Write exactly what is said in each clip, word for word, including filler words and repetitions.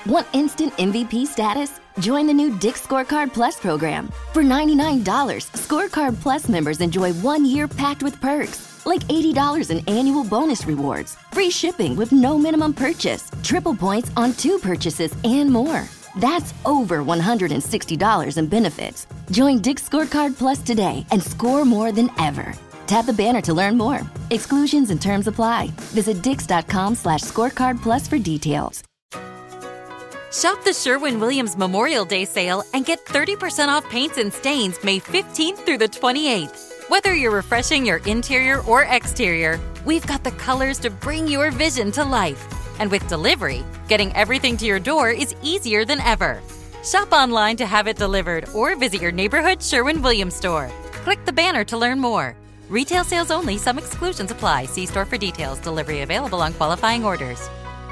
Want instant M V P status? Join the new Dick's Scorecard Plus program. For ninety-nine dollars, Scorecard Plus members enjoy one year packed with perks, like eighty dollars in annual bonus rewards, free shipping with no minimum purchase, triple points on two purchases, and more. That's over one hundred sixty dollars in benefits. Join Dick's Scorecard Plus today and score more than ever. Tap the banner to learn more. Exclusions and terms apply. Visit dix.com slash scorecard plus for details. Shop the Sherwin-Williams Memorial Day sale and get thirty percent off paints and stains May fifteenth through the twenty-eighth. Whether you're refreshing your interior or exterior, we've got the colors to bring your vision to life. And with delivery, getting everything to your door is easier than ever. Shop online to have it delivered or visit your neighborhood Sherwin-Williams store. Click the banner to learn more. Retail sales only. Some exclusions apply. See store for details. Delivery available on qualifying orders.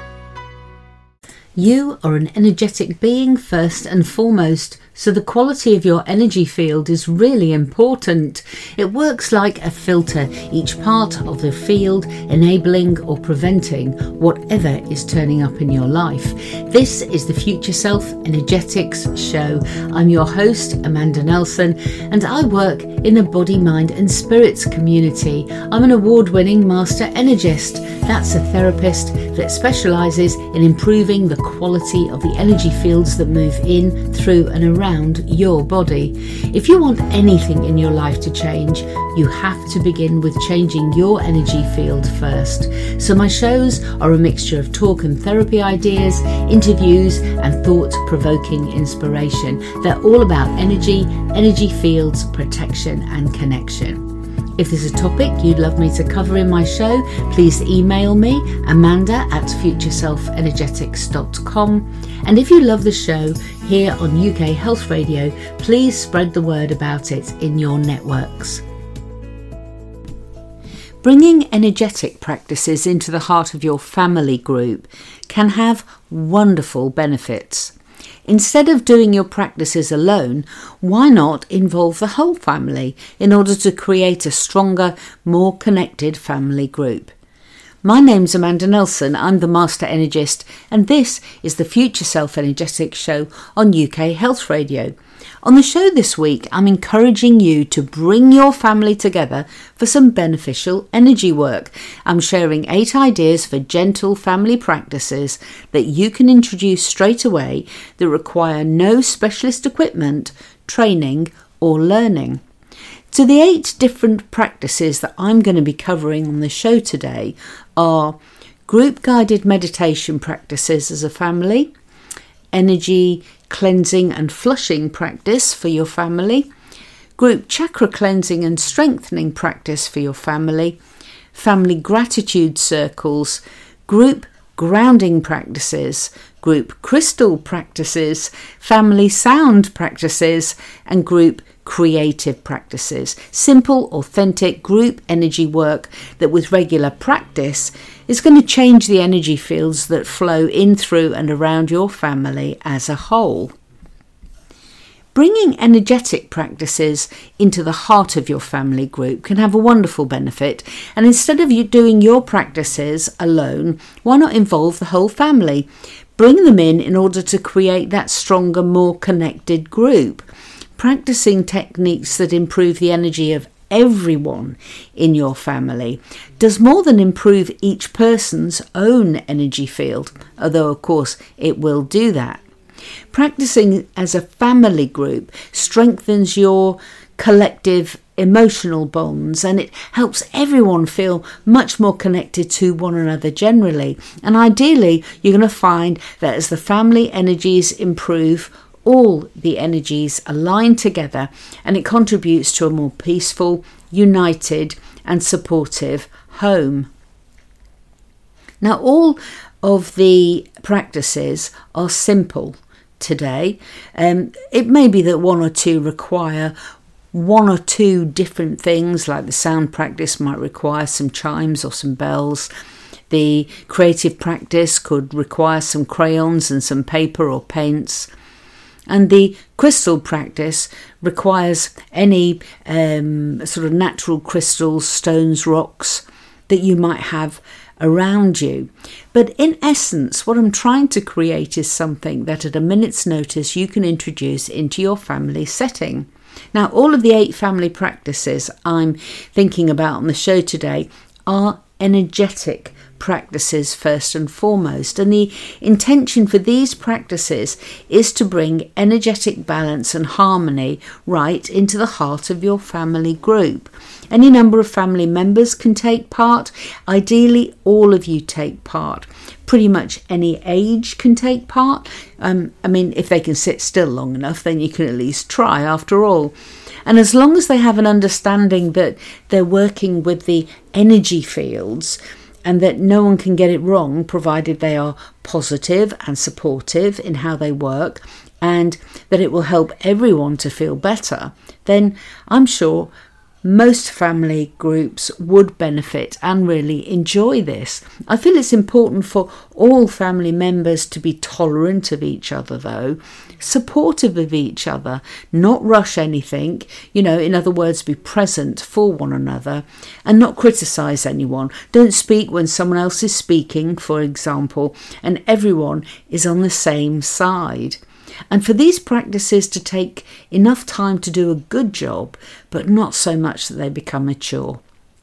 You are an energetic being first and foremost, so the quality of your energy field is really important. It works like a filter, each part of the field enabling or preventing whatever is turning up in your life. This is the Future Self Energetics Show. I'm your host, Amanda Nelson, and I work in the body, mind and spirits community. I'm an award-winning master energist. That's a therapist that specialises in improving the quality of the energy fields that move in, through and around your body. If you want anything in your life to change, you have to begin with changing your energy field first. So my shows are a mixture of talk and therapy ideas, interviews and thought-provoking inspiration. They're all about energy, energy fields, protection and connection. If there's a topic you'd love me to cover in my show, please email me, Amanda at future self energetics dot com. And if you love the show here on U K Health Radio, please spread the word about it in your networks. Bringing energetic practices into the heart of your family group can have wonderful benefits. Instead of doing your practices alone, why not involve the whole family in order to create a stronger, more connected family group? My name's Amanda Nelson, I'm the Master Energist, and this is the Future Self Energetics Show on U K Health Radio. On the show this week, I'm encouraging you to bring your family together for some beneficial energy work. I'm sharing eight ideas for gentle family practices that you can introduce straight away that require no specialist equipment, training or learning. So the eight different practices that I'm going to be covering on the show today are group-guided meditation practices as a family, energy cleansing and flushing practice for your family, group chakra cleansing and strengthening practice for your family, family gratitude circles, group grounding practices, group crystal practices, family sound practices, and group creative practices. Simple, authentic group energy work that with regular practice is going to change the energy fields that flow in, through and around your family as a whole. Bringing energetic practices into the heart of your family group can have a wonderful benefit, and instead of you doing your practices alone, why not involve the whole family? Bring them in in order to create that stronger, more connected group. Practicing techniques that improve the energy of everyone in your family does more than improve each person's own energy field, although of course it will do that. Practicing as a family group strengthens your collective emotional bonds, and it helps everyone feel much more connected to one another generally. And ideally, you're going to find that as the family energies improve, all the energies align together, and it contributes to a more peaceful, united and supportive home. Now, all of the practices are simple today. Um, it may be that one or two require one or two different things, like the sound practice might require some chimes or some bells. The creative practice could require some crayons and some paper or paints. And the crystal practice requires any um, sort of natural crystals, stones, rocks that you might have around you. But in essence, what I'm trying to create is something that at a minute's notice you can introduce into your family setting. Now, all of the eight family practices I'm thinking about on the show today are energetic practices first and foremost, and the intention for these practices is to bring energetic balance and harmony right into the heart of your family group. Any number of family members can take part. Ideally, all of you take part. Pretty much any age can take part. Um, I mean, if they can sit still long enough, then you can at least try after all. And as long as they have an understanding that they're working with the energy fields and that no one can get it wrong, provided they are positive and supportive in how they work, and that it will help everyone to feel better, then I'm sure most family groups would benefit and really enjoy this. I feel it's important for all family members to be tolerant of each other, though, supportive of each other, not rush anything, you know, in other words, be present for one another and not criticise anyone. Don't speak when someone else is speaking, for example, and everyone is on the same side. And for these practices to take enough time to do a good job, but not so much that they become a chore.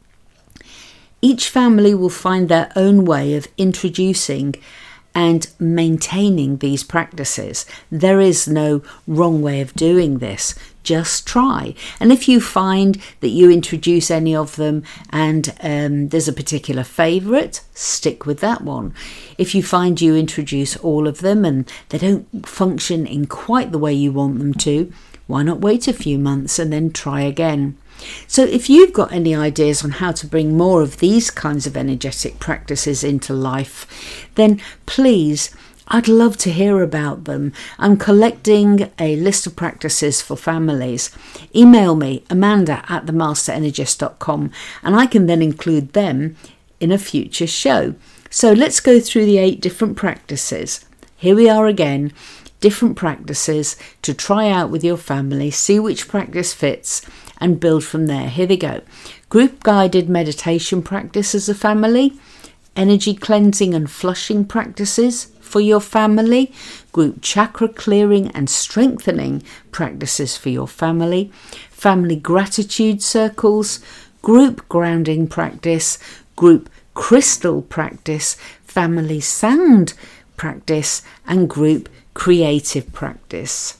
Each family will find their own way of introducing and maintaining these practices. There is no wrong way of doing this. Just try. And if you find that you introduce any of them and um, there's a particular favourite, stick with that one. If you find you introduce all of them and they don't function in quite the way you want them to, why not wait a few months and then try again? So if you've got any ideas on how to bring more of these kinds of energetic practices into life, then please, I'd love to hear about them. I'm collecting a list of practices for families. Email me, Amanda at the master energist dot com, and I can then include them in a future show. So let's go through the eight different practices. Here we are again, different practices to try out with your family, see which practice fits, and build from there. Here we go. Group guided meditation practice as a family, energy cleansing and flushing practices for your family, group chakra clearing and strengthening practices for your family, family gratitude circles, group grounding practice, group crystal practice, family sound practice, and group creative practice.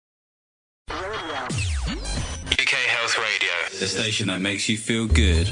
U K Health Radio, the station that makes you feel good.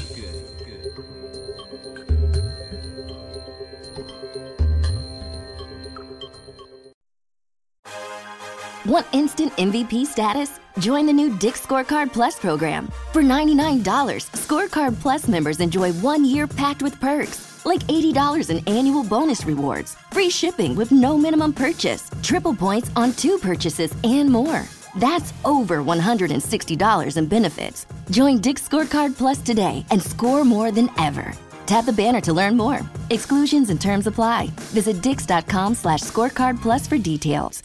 Want instant M V P status? Join the new Dick's Scorecard Plus program. For ninety-nine dollars, Scorecard Plus members enjoy one year packed with perks, like eighty dollars in annual bonus rewards, free shipping with no minimum purchase, triple points on two purchases, and more. That's over one hundred sixty dollars in benefits. Join Dick's Scorecard Plus today and score more than ever. Tap the banner to learn more. Exclusions and terms apply. Visit dix.com slash scorecard plus for details.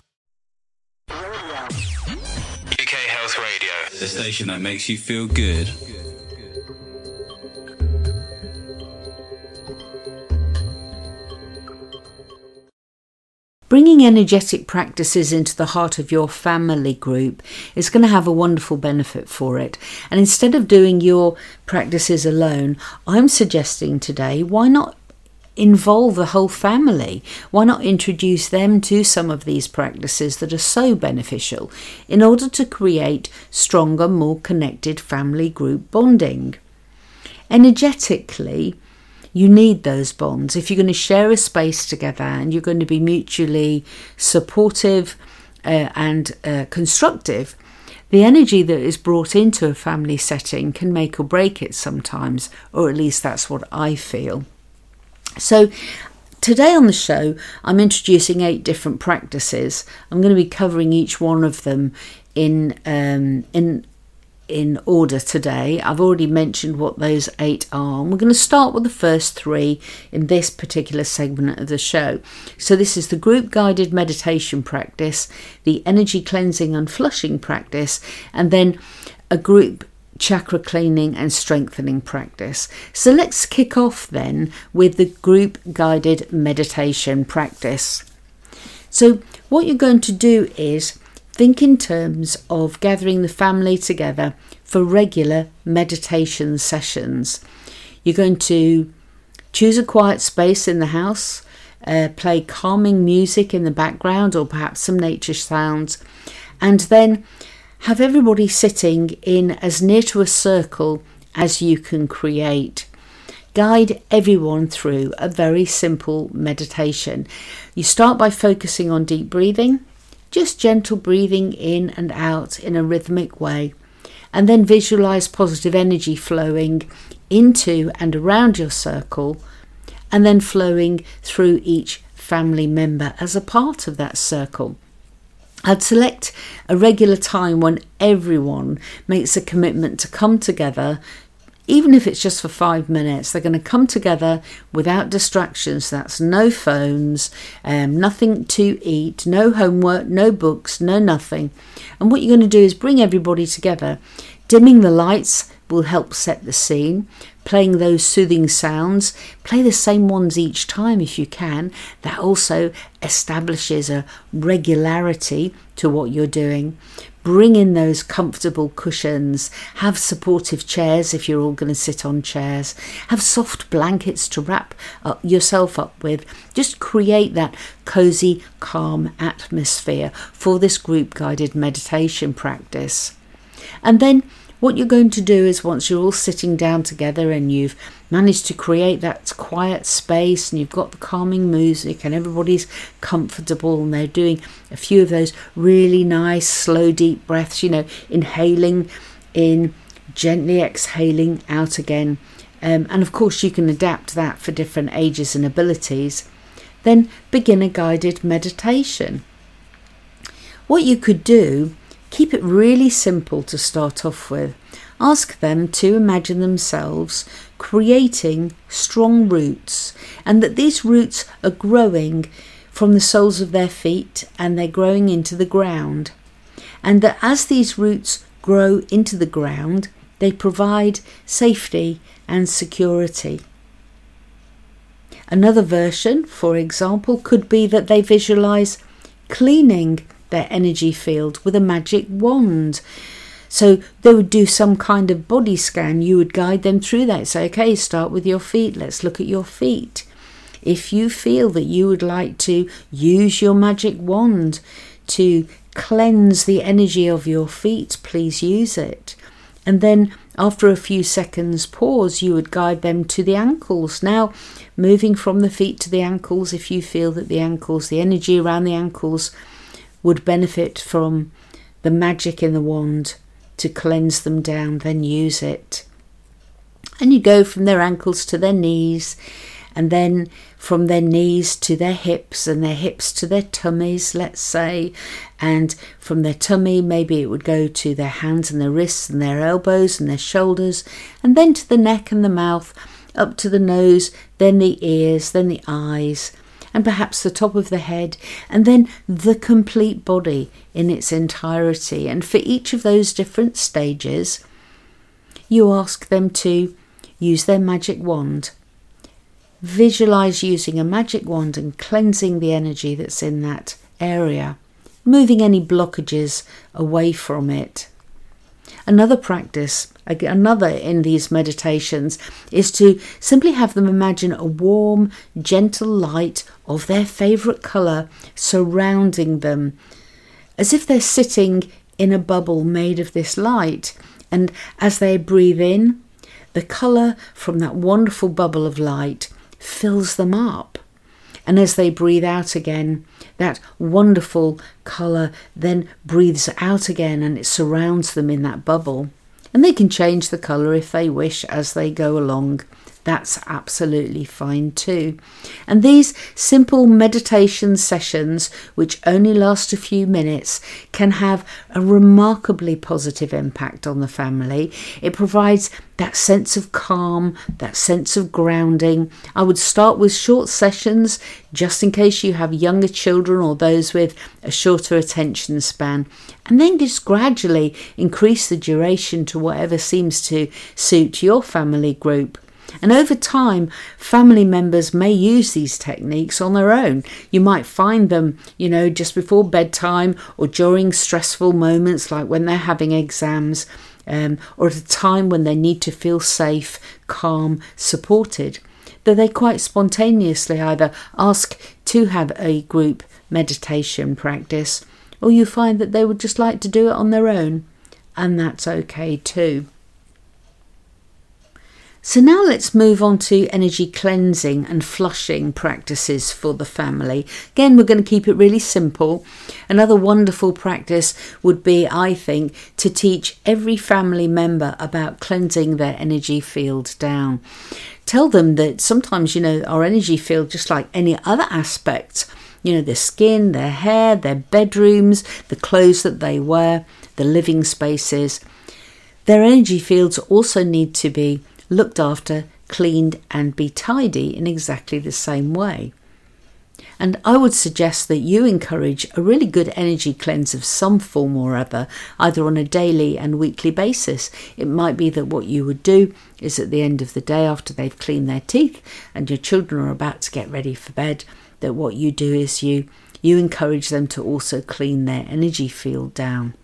U K Health Radio, the station that makes you feel good. Bringing energetic practices into the heart of your family group is going to have a wonderful benefit for it. And instead of doing your practices alone, I'm suggesting today, why not involve the whole family? Why not introduce them to some of these practices that are so beneficial in order to create stronger, more connected family group bonding? Energetically, you need those bonds. If you're going to share a space together and you're going to be mutually supportive uh, and uh, constructive, the energy that is brought into a family setting can make or break it sometimes, or at least that's what I feel. So today on the show, I'm introducing eight different practices. I'm going to be covering each one of them in um, in in order today. I've already mentioned what those eight are. And we're going to start with the first three in this particular segment of the show. So this is the group guided meditation practice, the energy cleansing and flushing practice, and then a group chakra cleaning and strengthening practice. So let's kick off then with the group guided meditation practice. So what you're going to do is think in terms of gathering the family together for regular meditation sessions. You're going to choose a quiet space in the house, uh, play calming music in the background or perhaps some nature sounds, and then have everybody sitting in as near to a circle as you can create. Guide everyone through a very simple meditation. You start by focusing on deep breathing, just gentle breathing in and out in a rhythmic way, and then visualize positive energy flowing into and around your circle, and then flowing through each family member as a part of that circle. I'd select a regular time when everyone makes a commitment to come together, even if it's just for five minutes. They're going to come together without distractions. That's no phones, um, nothing to eat, no homework, no books, no nothing. And what you're going to do is bring everybody together. Dimming the lights will help set the scene. Playing those soothing sounds, play the same ones each time if you can. That also establishes a regularity to what you're doing. Bring in those comfortable cushions. Have supportive chairs if you're all going to sit on chairs. Have soft blankets to wrap up yourself up with. Just create that cozy, calm atmosphere for this group guided meditation practice. And then what you're going to do is, once you're all sitting down together and you've managed to create that quiet space and you've got the calming music and everybody's comfortable and they're doing a few of those really nice slow deep breaths, you know, inhaling in, gently exhaling out again. Um, and of course you can adapt that for different ages and abilities. Then begin a guided meditation. What you could do, keep it really simple to start off with. Ask them to imagine themselves creating strong roots, and that these roots are growing from the soles of their feet and they're growing into the ground. And that as these roots grow into the ground, they provide safety and security. Another version, for example, could be that they visualize cleaning their energy field with a magic wand. So they would do some kind of body scan. You would guide them through that. Say, okay, start with your feet. Let's look at your feet. If you feel that you would like to use your magic wand to cleanse the energy of your feet, please use it. And then after a few seconds pause, you would guide them to the ankles. Now, moving from the feet to the ankles, if you feel that the ankles, the energy around the ankles would benefit from the magic in the wand to cleanse them down, then use it. And you go from their ankles to their knees, and then from their knees to their hips, and their hips to their tummies, let's say, and from their tummy maybe it would go to their hands and their wrists and their elbows and their shoulders, and then to the neck and the mouth, up to the nose, then the ears, then the eyes, and perhaps the top of the head, and then the complete body in its entirety. And for each of those different stages, you ask them to use their magic wand. Visualize using a magic wand and cleansing the energy that's in that area, moving any blockages away from it. Another practice, another in these meditations, is to simply have them imagine a warm, gentle light of their favourite colour surrounding them, as if they're sitting in a bubble made of this light. And as they breathe in, the colour from that wonderful bubble of light fills them up. And as they breathe out again, that wonderful colour then breathes out again and it surrounds them in that bubble. And they can change the colour if they wish as they go along that's absolutely fine too. And these simple meditation sessions, which only last a few minutes, can have a remarkably positive impact on the family. It provides that sense of calm, that sense of grounding. I would start with short sessions just in case you have younger children or those with a shorter attention span, and then just gradually increase the duration to whatever seems to suit your family group. And over time, family members may use these techniques on their own. You might find them, you know, just before bedtime or during stressful moments like when they're having exams, um, or at a time when they need to feel safe, calm, supported, that they quite spontaneously either ask to have a group meditation practice, or you find that they would just like to do it on their own, and that's okay too. So now let's move on to energy cleansing and flushing practices for the family. Again, we're going to keep it really simple. Another wonderful practice would be, I think, to teach every family member about cleansing their energy field down. Tell them that sometimes, you know, our energy field, just like any other aspect, you know, their skin, their hair, their bedrooms, the clothes that they wear, the living spaces, their energy fields also need to be looked after, cleaned and be tidy in exactly the same way. And I would suggest that you encourage a really good energy cleanse of some form or other, either on a daily and weekly basis. It might be that what you would do is at the end of the day, after they've cleaned their teeth and your children are about to get ready for bed, that what you do is you, you encourage them to also clean their energy field down.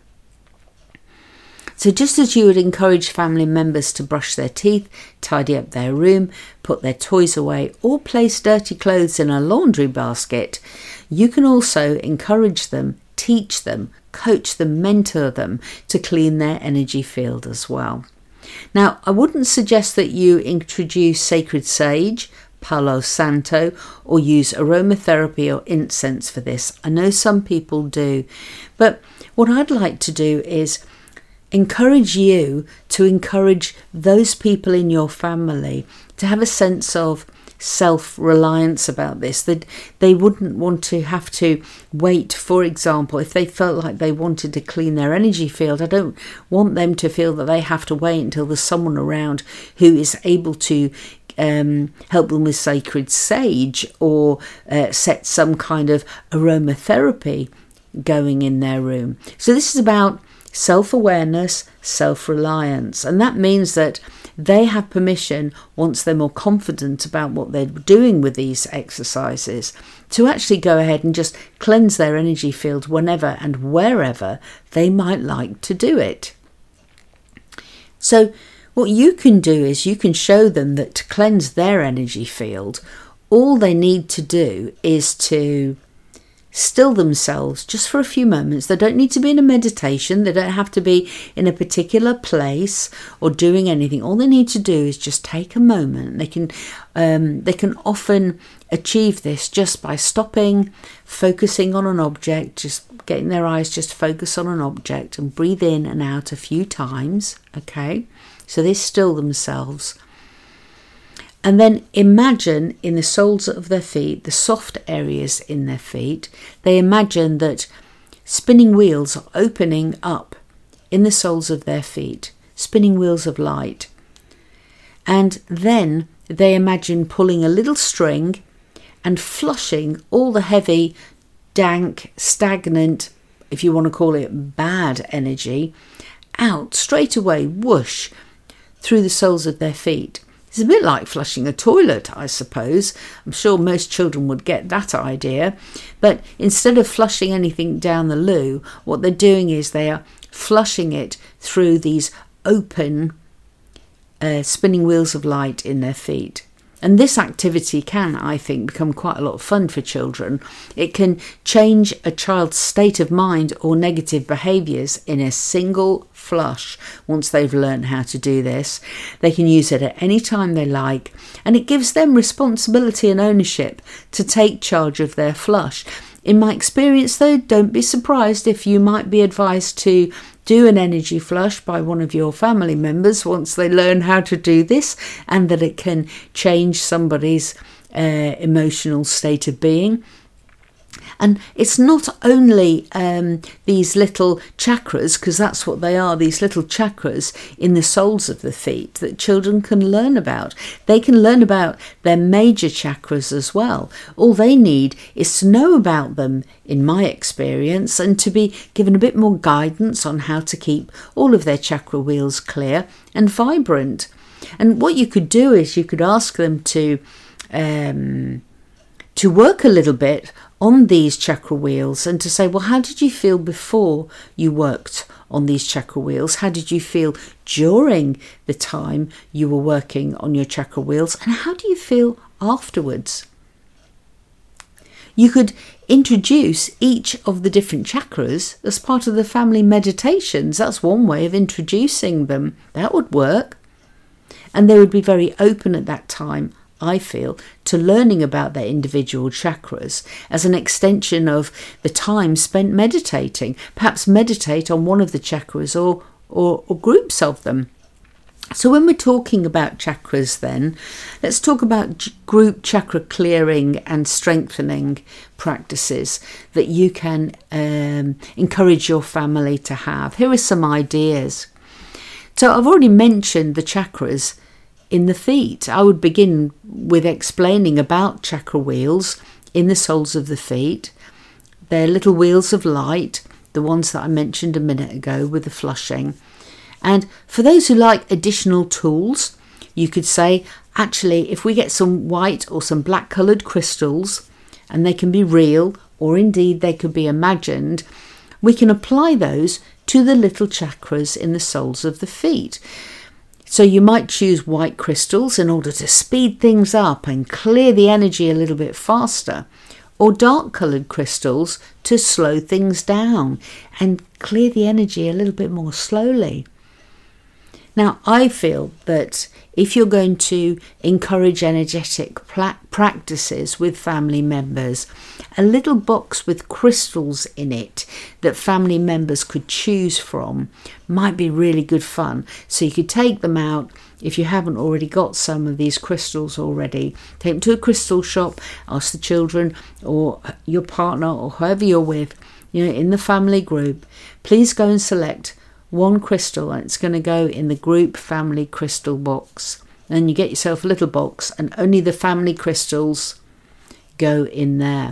So just as you would encourage family members to brush their teeth, tidy up their room, put their toys away, or place dirty clothes in a laundry basket, you can also encourage them, teach them, coach them, mentor them to clean their energy field as well. Now, I wouldn't suggest that you introduce sacred sage, Palo Santo, or use aromatherapy or incense for this. I know some people do, but what I'd like to do is encourage you to encourage those people in your family to have a sense of self-reliance about this, that they wouldn't want to have to wait. For example, if they felt like they wanted to clean their energy field, I don't want them to feel that they have to wait until there's someone around who is able to um, help them with sacred sage or uh, set some kind of aromatherapy going in their room. So this is about self-awareness, self-reliance, and that means that they have permission, once they're more confident about what they're doing with these exercises, to actually go ahead and just cleanse their energy field whenever and wherever they might like to do it. So what you can do is you can show them that to cleanse their energy field, all they need to do is to still themselves just for a few moments. They don't need to be in a meditation. They don't have to be in a particular place or doing anything. All they need to do is just take a moment. They can um, they can often achieve this just by stopping, focusing on an object, just getting their eyes just focus on an object and breathe in and out a few times. Okay, so they still themselves. And then imagine in the soles of their feet, the soft areas in their feet, they imagine that spinning wheels are opening up in the soles of their feet, spinning wheels of light. And then they imagine pulling a little string and flushing all the heavy, dank, stagnant, if you want to call it bad energy, out straight away, whoosh, through the soles of their feet. It's a bit like flushing a toilet, I suppose. I'm sure most children would get that idea. But instead of flushing anything down the loo, what they're doing is they are flushing it through these open uh, spinning wheels of light in their feet. And this activity can, I think, become quite a lot of fun for children. It can change a child's state of mind or negative behaviours in a single flush once they've learned how to do this. They can use it at any time they like, and it gives them responsibility and ownership to take charge of their flush. In my experience, though, don't be surprised if you might be advised to do an energy flush by one of your family members once they learn how to do this, and that it can change somebody's uh, emotional state of being. And it's not only um, these little chakras, because that's what they are, these little chakras in the soles of the feet that children can learn about. They can learn about their major chakras as well. All they need is to know about them, in my experience, and to be given a bit more guidance on how to keep all of their chakra wheels clear and vibrant. And what you could do is you could ask them to um, to work a little bit on these chakra wheels, and to say, well, how did you feel before you worked on these chakra wheels? How did you feel during the time you were working on your chakra wheels? And how do you feel afterwards? You could introduce each of the different chakras as part of the family meditations. That's one way of introducing them. That would work. And they would be very open at that time, I feel, to learning about their individual chakras as an extension of the time spent meditating. Perhaps meditate on one of the chakras or, or, or groups of them. So when we're talking about chakras then, let's talk about group chakra clearing and strengthening practices that you can um, encourage your family to have. Here are some ideas. So I've already mentioned the chakras in the feet. I would begin with explaining about chakra wheels in the soles of the feet. They're little wheels of light, the ones that I mentioned a minute ago with the flushing. And for those who like additional tools, you could say, actually, if we get some white or some black coloured crystals, and they can be real or indeed they could be imagined, we can apply those to the little chakras in the soles of the feet. So you might choose white crystals in order to speed things up and clear the energy a little bit faster, or dark coloured crystals to slow things down and clear the energy a little bit more slowly. Now, I feel that if you're going to encourage energetic pla- practices with family members, a little box with crystals in it that family members could choose from might be really good fun. So you could take them out, if you haven't already got some of these crystals already, take them to a crystal shop, ask the children or your partner or whoever you're with, you know, in the family group, please go and select one crystal, and it's going to go in the group family crystal box. Then you get yourself a little box and only the family crystals go in there.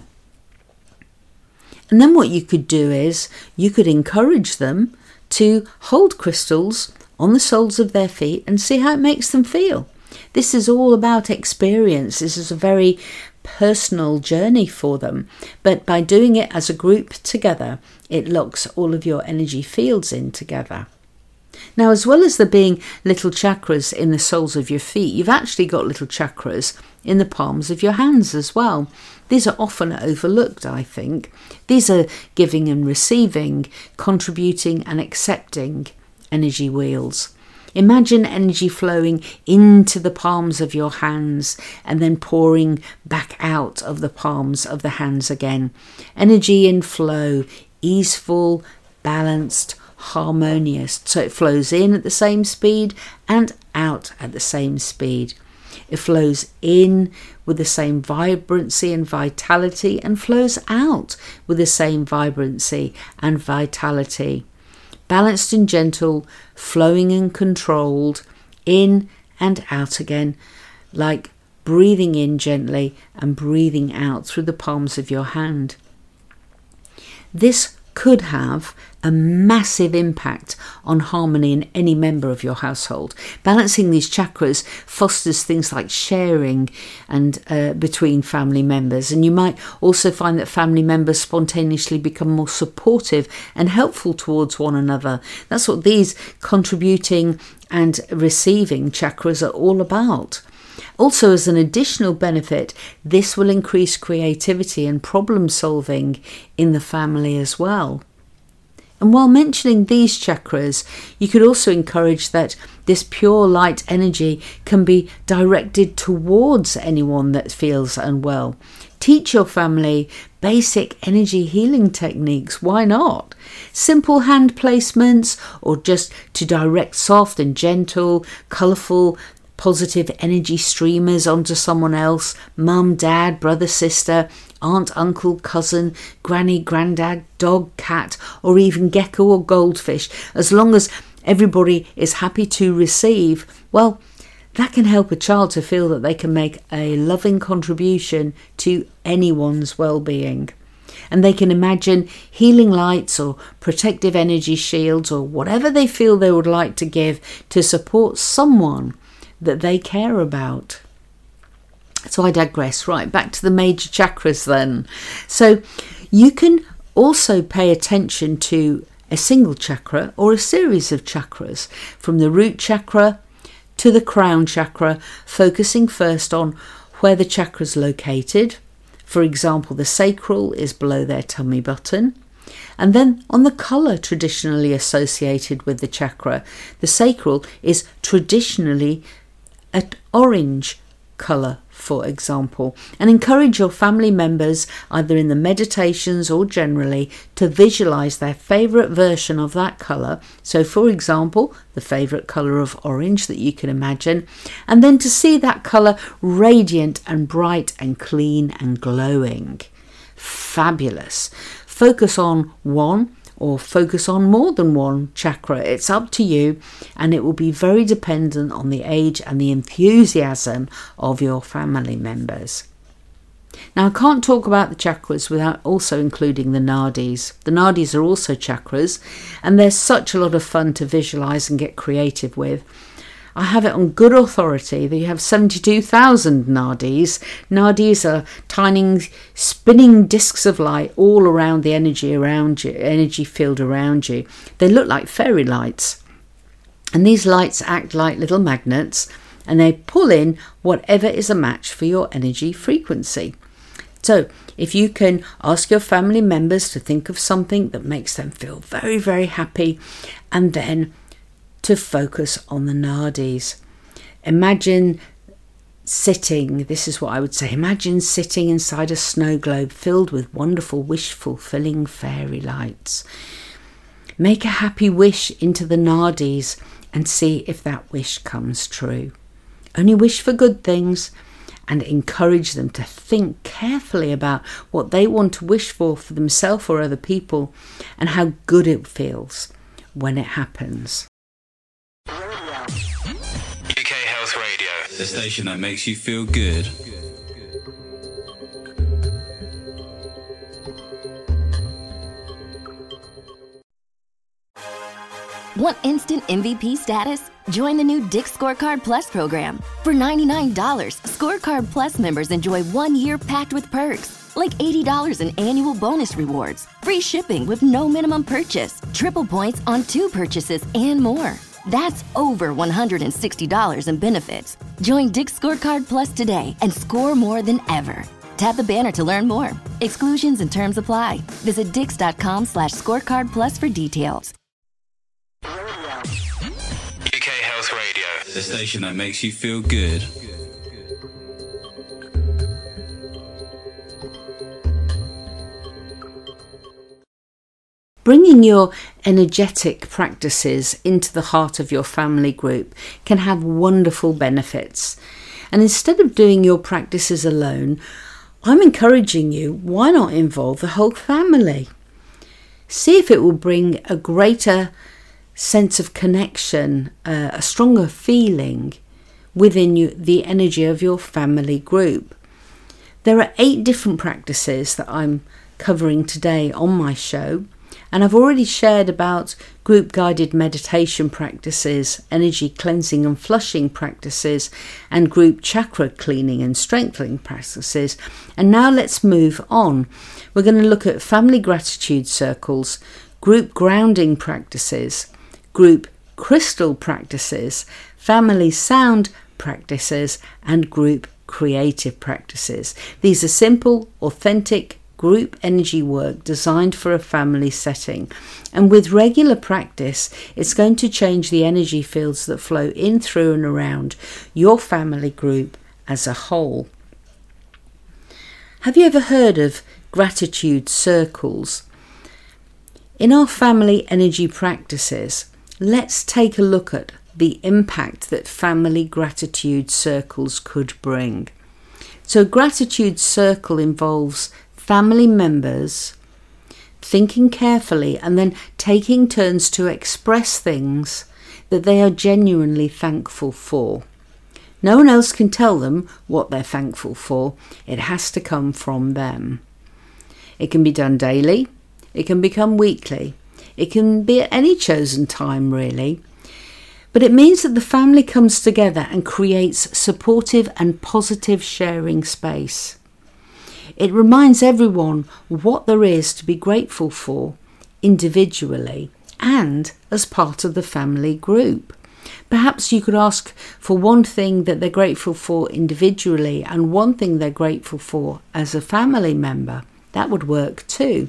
And then what you could do is you could encourage them to hold crystals on the soles of their feet and see how it makes them feel. This is all about experience. This is a very personal journey for them. But by doing it as a group together, it locks all of your energy fields in together. Now, as well as there being little chakras in the soles of your feet, you've actually got little chakras in the palms of your hands as well. These are often overlooked, I think. These are giving and receiving, contributing and accepting energy wheels. Imagine energy flowing into the palms of your hands and then pouring back out of the palms of the hands again. Energy in flow, easeful, balanced, harmonious. So it flows in at the same speed and out at the same speed. It flows in with the same vibrancy and vitality and flows out with the same vibrancy and vitality. Balanced and gentle, flowing and controlled, in and out again, like breathing in gently and breathing out through the palms of your hand. This could have a massive impact on harmony in any member of your household. Balancing these chakras fosters things like sharing and uh, between family members, and you might also find that family members spontaneously become more supportive and helpful towards one another. That's what these contributing and receiving chakras are all about. Also, as an additional benefit, this will increase creativity and problem solving in the family as well. And while mentioning these chakras, you could also encourage that this pure light energy can be directed towards anyone that feels unwell. Teach your family basic energy healing techniques. Why not? Simple hand placements, or just to direct soft and gentle, colourful, positive energy streamers onto someone else, mum, dad, brother, sister, aunt, uncle, cousin, granny, granddad, dog, cat, or even gecko or goldfish, as long as everybody is happy to receive. Well, that can help a child to feel that they can make a loving contribution to anyone's well-being. And they can imagine healing lights or protective energy shields or whatever they feel they would like to give to support someone that they care about. So I digress. Right, back to the major chakras then. So you can also pay attention to a single chakra or a series of chakras, from the root chakra to the crown chakra, focusing first on where the chakra is located. For example, the sacral is below their tummy button. And then on the colour traditionally associated with the chakra. The sacral is traditionally an orange colour, for example, and encourage your family members, either in the meditations or generally, to visualise their favourite version of that colour. So, for example, the favourite colour of orange that you can imagine, and then to see that colour radiant and bright and clean and glowing. Fabulous. Focus on one or focus on more than one chakra. It's up to you, and it will be very dependent on the age and the enthusiasm of your family members. Now, I can't talk about the chakras without also including the nadis. The nadis are also chakras, and they're such a lot of fun to visualize and get creative with. I have it on good authority that you have seventy-two thousand nadis. Nadis are tiny spinning discs of light all around the energy around you, energy field around you. They look like fairy lights. And these lights act like little magnets, and they pull in whatever is a match for your energy frequency. So if you can ask your family members to think of something that makes them feel very, very happy, and then to focus on the nadis. Imagine sitting, this is what I would say, imagine sitting inside a snow globe filled with wonderful wish-fulfilling fairy lights. Make a happy wish into the nadis and see if that wish comes true. Only wish for good things, and encourage them to think carefully about what they want to wish for for themselves or other people, and how good it feels when it happens. U K Health Radio, the station that makes you feel good. Want instant M V P status? Join the new Dick's Scorecard Plus program. For ninety-nine dollars, Scorecard Plus members enjoy one year packed with perks, like eighty dollars in annual bonus rewards, free shipping with no minimum purchase, triple points on two purchases, and more. That's over one hundred sixty dollars in benefits. Join Dick's Scorecard Plus today and score more than ever. Tap the banner to learn more. Exclusions and terms apply. Visit dix.com slash scorecard plus for details. U K Health Radio, the station that makes you feel good. Bringing your energetic practices into the heart of your family group can have wonderful benefits. And instead of doing your practices alone, I'm encouraging you, why not involve the whole family? See if it will bring a greater sense of connection, uh, a stronger feeling within you, the energy of your family group. There are eight different practices that I'm covering today on my show. And I've already shared about group guided meditation practices, energy cleansing and flushing practices, and group chakra cleaning and strengthening practices. And now let's move on. We're going to look at family gratitude circles, group grounding practices, group crystal practices, family sound practices, and group creative practices. These are simple, authentic, group energy work designed for a family setting, and with regular practice it's going to change the energy fields that flow in, through and around your family group as a whole. Have you ever heard of gratitude circles? In our family energy practices, let's take a look at the impact that family gratitude circles could bring. So a gratitude circle involves family members thinking carefully and then taking turns to express things that they are genuinely thankful for. No one else can tell them what they're thankful for. It has to come from them. It can be done daily. It can become weekly. It can be at any chosen time, really. But it means that the family comes together and creates supportive and positive sharing space. It reminds everyone what there is to be grateful for individually and as part of the family group. Perhaps you could ask for one thing that they're grateful for individually and one thing they're grateful for as a family member. That would work too.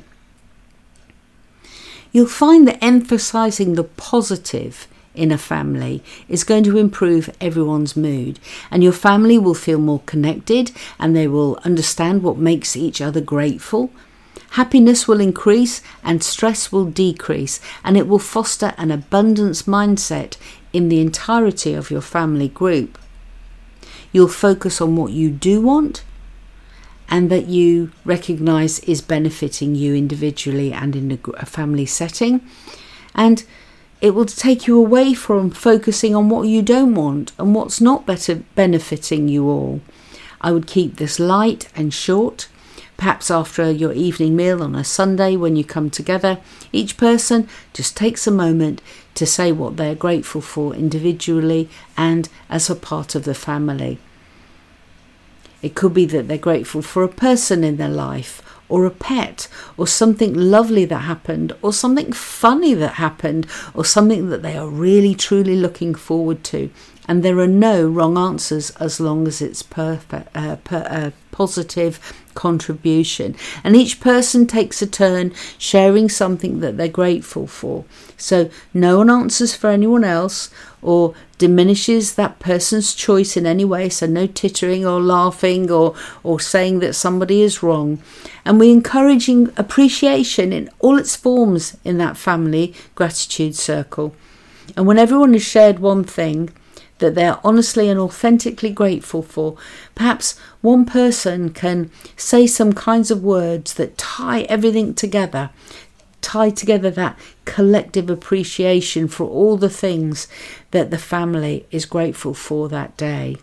You'll find that emphasising the positive in a family is going to improve everyone's mood, and your family will feel more connected and they will understand what makes each other grateful. Happiness will increase and stress will decrease, and it will foster an abundance mindset in the entirety of your family group. You'll focus on what you do want and that you recognise is benefiting you individually and in a family setting, and it will take you away from focusing on what you don't want and what's not better benefiting you all. I would keep this light and short. Perhaps after your evening meal on a Sunday when you come together, each person just takes a moment to say what they're grateful for individually and as a part of the family. It could be that they're grateful for a person in their life, or a pet, or something lovely that happened, or something funny that happened, or something that they are really truly looking forward to. And there are no wrong answers as long as it's perfect, uh, per, uh, positive contribution. And each person takes a turn sharing something that they're grateful for. So no one answers for anyone else or diminishes that person's choice in any way. So no tittering or laughing or, or saying that somebody is wrong. And we're encouraging appreciation in all its forms in that family gratitude circle. And when everyone has shared one thing that they're honestly and authentically grateful for, perhaps one person can say some kinds of words that tie everything together, tie together that collective appreciation for all the things that the family is grateful for that day.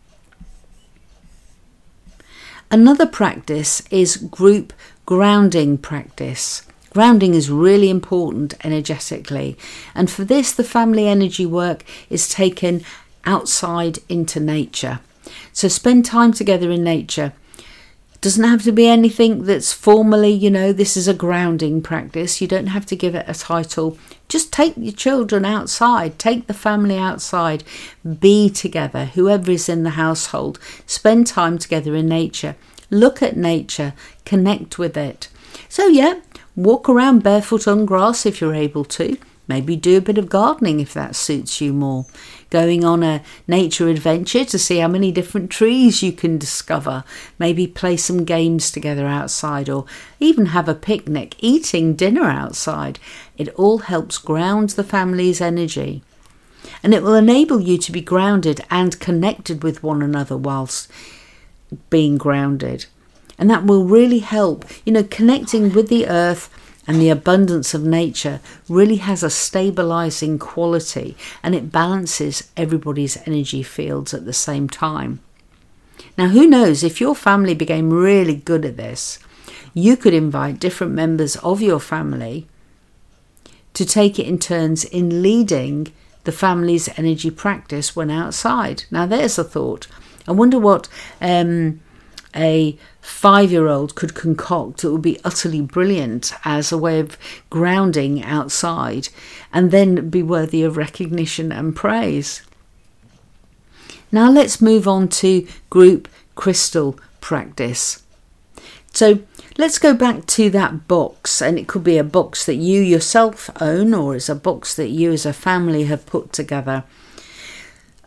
Another practice is group grounding practice. Grounding is really important energetically, and for this the family energy work is taken outside into nature. So spend time together in nature. It doesn't have to be anything that's formally, you know, this is a grounding practice. You don't have to give it a title. Just take your children outside, take the family outside, be together, whoever is in the household. Spend time together in nature. Look at nature, connect with it. So yeah, walk around barefoot on grass if you're able to. Maybe do a bit of gardening if that suits you more. Going on a nature adventure to see how many different trees you can discover. Maybe play some games together outside, or even have a picnic, eating dinner outside. It all helps ground the family's energy. And it will enable you to be grounded and connected with one another whilst being grounded. And that will really help. You know, connecting with the earth and the abundance of nature really has a stabilising quality, and it balances everybody's energy fields at the same time. Now, who knows, if your family became really good at this, you could invite different members of your family to take it in turns in leading the family's energy practice when outside. Now, there's a thought. I wonder what um, a five-year-old could concoct that would be utterly brilliant as a way of grounding outside and then be worthy of recognition and praise. Now let's move on to group crystal practice. So let's go back to that box, and it could be a box that you yourself own or it's a box that you as a family have put together.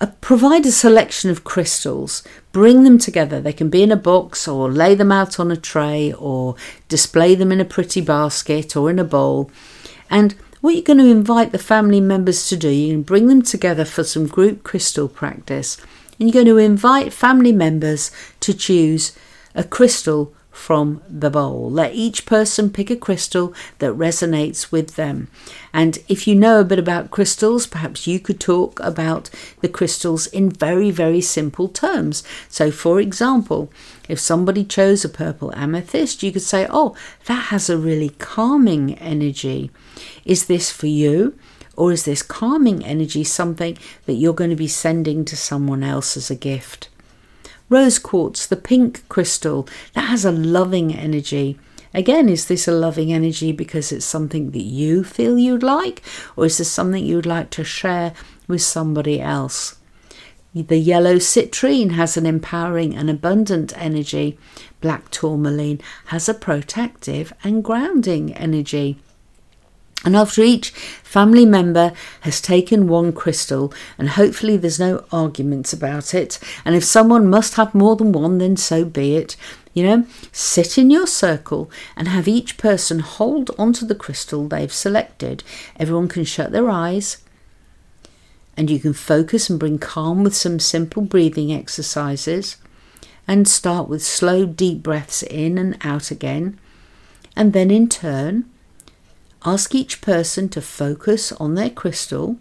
Uh, provide a selection of crystals. Bring them together. They can be in a box or lay them out on a tray or display them in a pretty basket or in a bowl. And what you're going to invite the family members to do, you can bring them together for some group crystal practice. And you're going to invite family members to choose a crystal from the bowl. Let each person pick a crystal that resonates with them. And if you know a bit about crystals, perhaps you could talk about the crystals in very, very simple terms. So for example, if somebody chose a purple amethyst, you could say, oh, that has a really calming energy. Is this for you? Or is this calming energy something that you're going to be sending to someone else as a gift? Rose quartz, the pink crystal, that has a loving energy. Again, is this a loving energy because it's something that you feel you'd like? Or is this something you'd like to share with somebody else? The yellow citrine has an empowering and abundant energy. Black tourmaline has a protective and grounding energy. And after each family member has taken one crystal, and hopefully there's no arguments about it, and if someone must have more than one, then so be it. You know, sit in your circle and have each person hold onto the crystal they've selected. Everyone can shut their eyes, and you can focus and bring calm with some simple breathing exercises, and start with slow, deep breaths in and out again, and then in turn, ask each person to focus on their crystal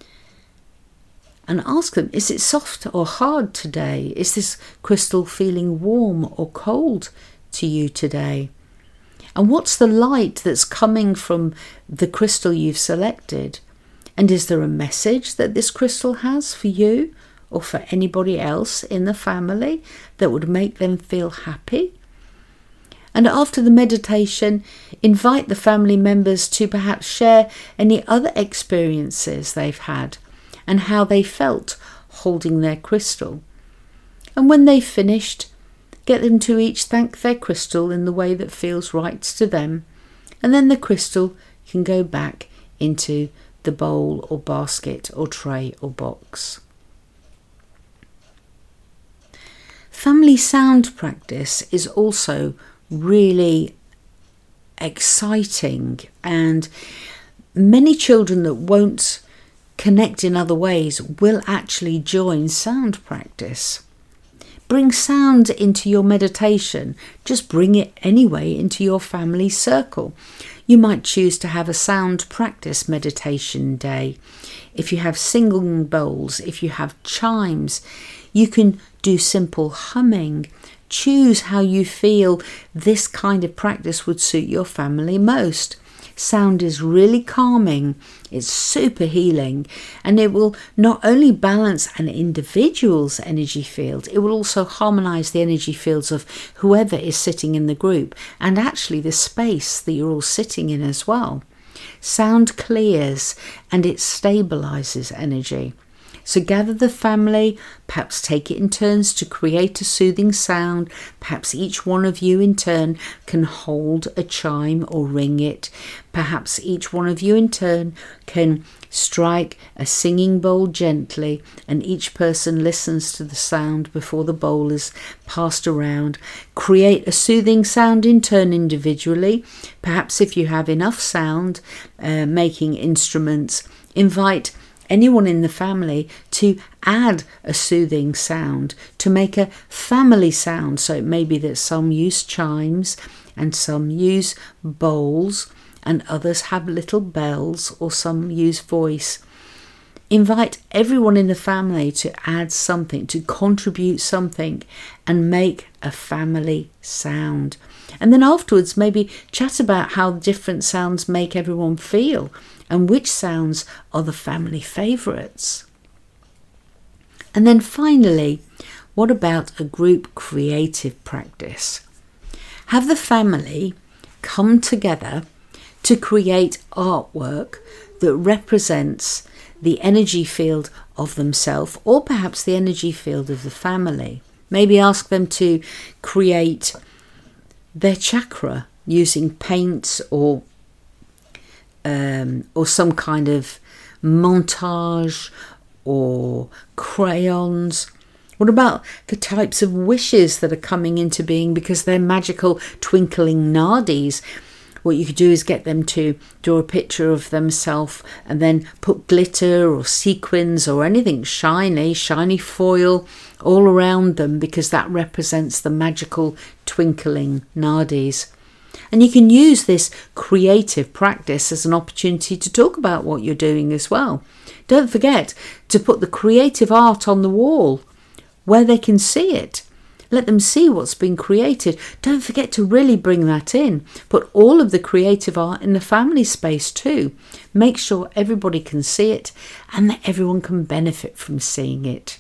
and ask them, is it soft or hard today? Is this crystal feeling warm or cold to you today? And what's the light that's coming from the crystal you've selected? And is there a message that this crystal has for you or for anybody else in the family that would make them feel happy? And after the meditation, invite the family members to perhaps share any other experiences they've had and how they felt holding their crystal. And when they've finished, get them to each thank their crystal in the way that feels right to them. And then the crystal can go back into the bowl or basket or tray or box. Family sound practice is also really exciting, and many children that won't connect in other ways will actually join sound practice. Bring sound into your meditation. Just bring it anyway into your family circle. You might choose to have a sound practice meditation day. If you have singing bowls, if you have chimes, you can do simple humming. Choose how you feel this kind of practice would suit your family most. Sound is really calming, it's super healing, and it will not only balance an individual's energy field, it will also harmonise the energy fields of whoever is sitting in the group and actually the space that you're all sitting in as well. Sound clears and it stabilises energy. So gather the family, perhaps take it in turns to create a soothing sound. Perhaps each one of you in turn can hold a chime or ring it. Perhaps each one of you in turn can strike a singing bowl gently, and each person listens to the sound before the bowl is passed around. Create a soothing sound in turn individually. Perhaps if you have enough sound uh, making instruments, invite anyone in the family to add a soothing sound to make a family sound. So it may be that some use chimes and some use bowls and others have little bells, or some use voice. Invite everyone in the family to add something, to contribute something and make a family sound. And then afterwards maybe chat about how different sounds make everyone feel and which sounds are the family favourites. And then finally, what about a group creative practice? Have the family come together to create artwork that represents the energy field of themselves, or perhaps the energy field of the family. Maybe ask them to create their chakra using paints or um, or some kind of montage or crayons? What about the types of wishes that are coming into being because they're magical twinkling nadis? What you could do is get them to draw a picture of themselves and then put glitter or sequins or anything shiny, shiny foil all around them, because that represents the magical twinkling nadis. And you can use this creative practice as an opportunity to talk about what you're doing as well. Don't forget to put the creative art on the wall where they can see it. Let them see what's been created. Don't forget to really bring that in. Put all of the creative art in the family space too. Make sure everybody can see it and that everyone can benefit from seeing it.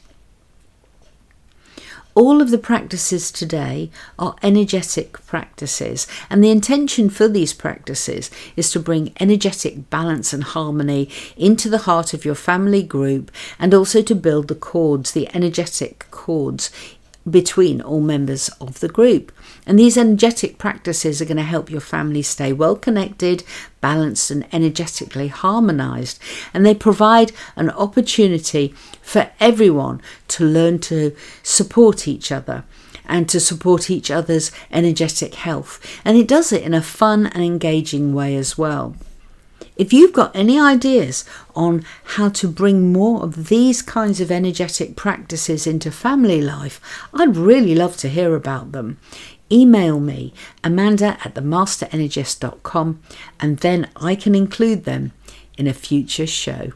All of the practices today are energetic practices, and the intention for these practices is to bring energetic balance and harmony into the heart of your family group, and also to build the cords, the energetic cords between all members of the group. And these energetic practices are going to help your family stay well connected, balanced and energetically harmonized. And they provide an opportunity for everyone to learn to support each other and to support each other's energetic health. And it does it in a fun and engaging way as well. If you've got any ideas on how to bring more of these kinds of energetic practices into family life, I'd really love to hear about them. Email me, Amanda at the master energist dot com, and then I can include them in a future show.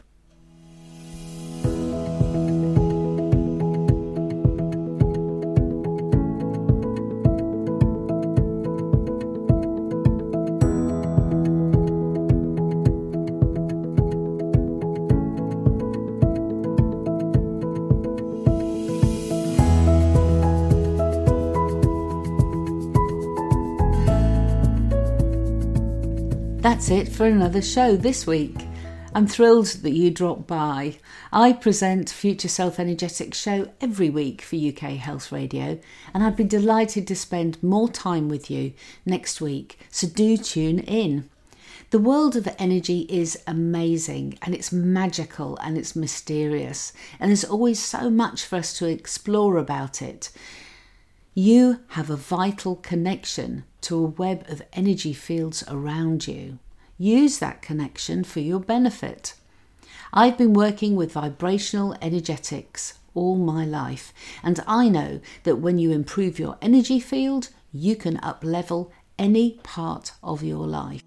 That's it for another show this week. I'm thrilled that you dropped by. I present Future Self Energetic Show every week for U K Health Radio, and I'd be delighted to spend more time with you next week, so do tune in. The world of energy is amazing, and it's magical and it's mysterious, and there's always so much for us to explore about it. You have a vital connection to a web of energy fields around you. Use that connection for your benefit. I've been working with vibrational energetics all my life, and I know that when you improve your energy field, you can up-level any part of your life.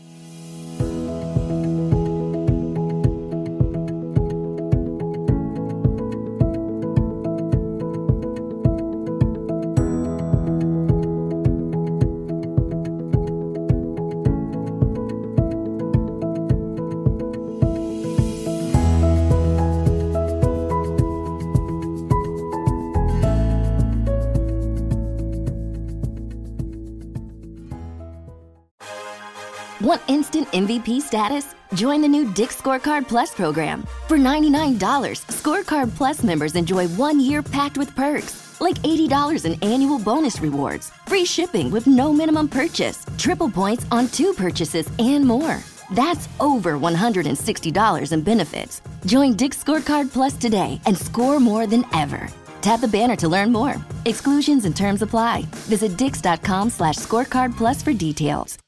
Want instant M V P status? Join the new Dick's Scorecard Plus program. For ninety-nine dollars, Scorecard Plus members enjoy one year packed with perks, like eighty dollars in annual bonus rewards, free shipping with no minimum purchase, triple points on two purchases, and more. That's over one hundred sixty dollars in benefits. Join Dick's Scorecard Plus today and score more than ever. Tap the banner to learn more. Exclusions and terms apply. Visit dix.com slash scorecard plus for details.